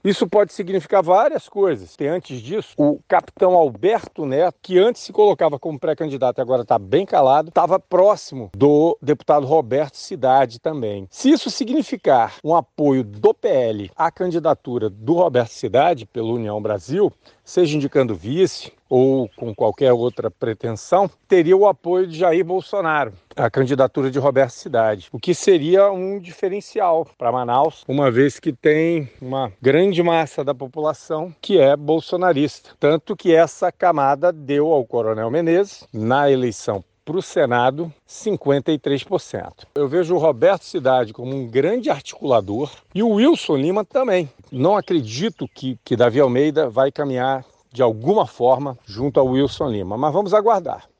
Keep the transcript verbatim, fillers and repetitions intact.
Isso pode significar várias coisas. Tem antes disso o capitão Alberto Neto, que antes se colocava como pré-candidato e agora está bem calado, estava próximo do deputado Roberto Cidade também. Se isso significar um apoio do P L à candidatura do Roberto Cidade pelo União Brasil, seja indicando vice ou com qualquer outra pretensão, teria o apoio de Jair Bolsonaro à candidatura de Roberto Cidade, o que seria um diferencial para Manaus, uma vez que tem uma grande massa da população que é bolsonarista. Tanto que essa camada deu ao Coronel Menezes, na eleição para o Senado, cinquenta e três por cento. Eu vejo o Roberto Cidade como um grande articulador e o Wilson Lima também. Não acredito que, que Davi Almeida vai caminhar de alguma forma junto ao Wilson Lima, mas vamos aguardar.